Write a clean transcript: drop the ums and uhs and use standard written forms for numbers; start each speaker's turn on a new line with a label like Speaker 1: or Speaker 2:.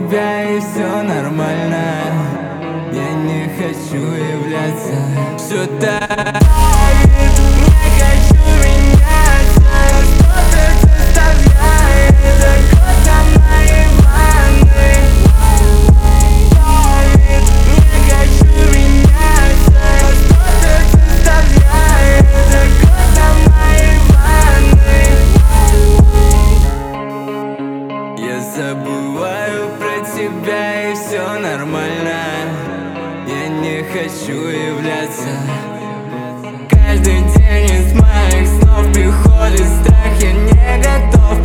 Speaker 1: тебя и все нормально. Я не хочу являться все так. Не хочу меняться, что-то заставляет закрыться моей ванной. Не хочу меняться, что-то заставляет закрыться моей ванной. Я забываю про тебя и все нормально. Я не хочу являться. Каждый день из моих снов приходит страх. Я не готов